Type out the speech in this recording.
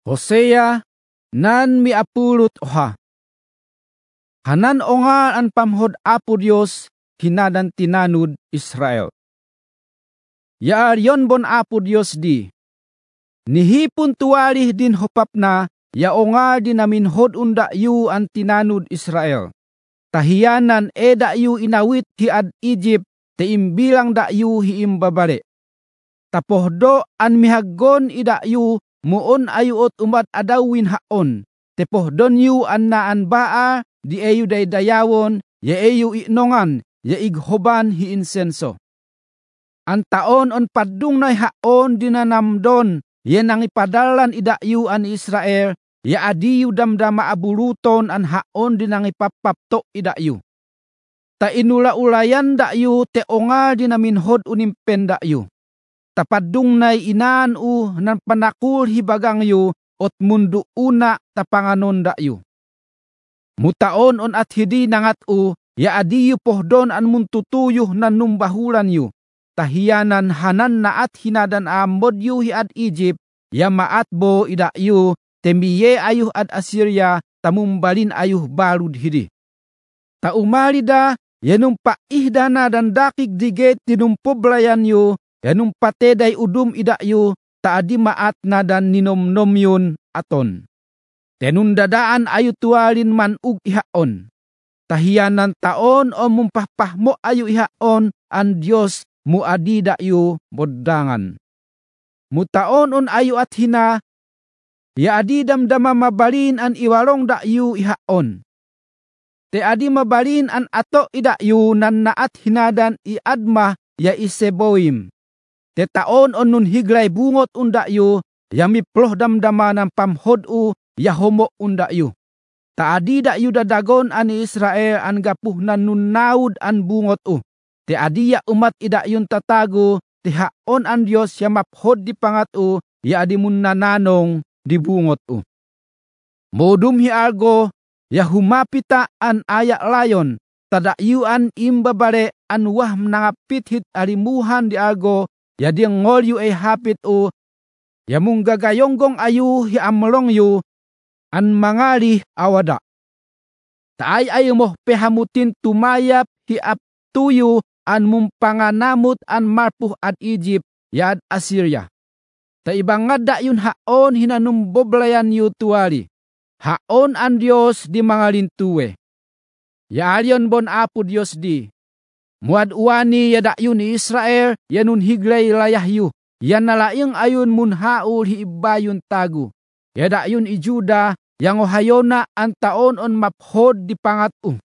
Hosea nan miapulot oha. Hanan ongal an pamhod Apo Dios hinadan tinanud Israel. Yaar yon bon Apo Dios di. Nihipon tuwalih din hopapna ya ongal din naminhod unda yu an tinanud Israel. Tahiyanan da yu inawit hi ad Egypt te imbilang da yu hi imbabare. Tapohdo an mihaggon ida yu muon ayuot umat adawin haon. Tepohdon yu an naan baa di eyu daydayawon ya eyu inongan ya ighoban hi insenso. An taon on padung nay haon dinanamdon ya nangipadalan ida yu an Israel ya adiyu damdama abuluton an haon dinangipapapto ida yu. Ta inula-ulayan da yu te ongal dinaminhod unimpen da yu. Tapadung nay inaan nan panakul hibagang yu ot mundo una tapanganon da yu. Mutaon on at hidi nangat ya adiyu pohdon an muntutuyuh nan numbahulan yu. Tahiyanan hanan naat hinadan amod yu hi ad Egypt ya maatbo ida yu temiye ayuh ad Assyria tamumbalin ayuh balud hidi. Taumalida yanumpa ihdana dan dakig diget tinumpoblayan yu yanum pateday udum ida yu taadi maat na dan ninomnom yun aton. Tenundadaan ayu tualin man ug ihaon. Tahiyanan taon o mumpahpahmo ayu ihaon an Dios muadi da yu bodangan. Mutaon on ayu at hina ya adi damdama mabalin an iwalong da yu ihaon. Te adi mabalin an ato ida yu nan naat hinadan iadma ya iseboim. Te taon on nun higlay bungot unda yu, yami ploh damdama ng pamhod ya homo unda yu. Taadi da yu dadagon ani Israel an gapuh nan nun naud an bungot Te adi ya umat ida yun tatago, te haon an Diyos ya maphod di pangat ya adi mun nananong di bungot Modum hi algo, ya humapita an ayak layon, tadayuan imbabare an wah nangapit hit alimuhan di algo, ya diang ngol yu ay hapit ya mung gagayonggong ayu hi amlong yu an mangali awada. Taay ayu moh pehamutin tumayap hi aptuyu an mumpanganamut an marpuh ad Egypt ya ad Assyria. Ta ibangad da yun haon hinanumboblayan yu tuwali. Haon an Diyos di mga lintuwe. Ya alyon bon Apo Diyos di. Muad uwani ya dayun ni Israel, yanun higlay layahyu, yan nalaing ayun mun haul hi ibayun tagu. Ya dayun i Juda, yang ohayona ang taon on maphod di pangat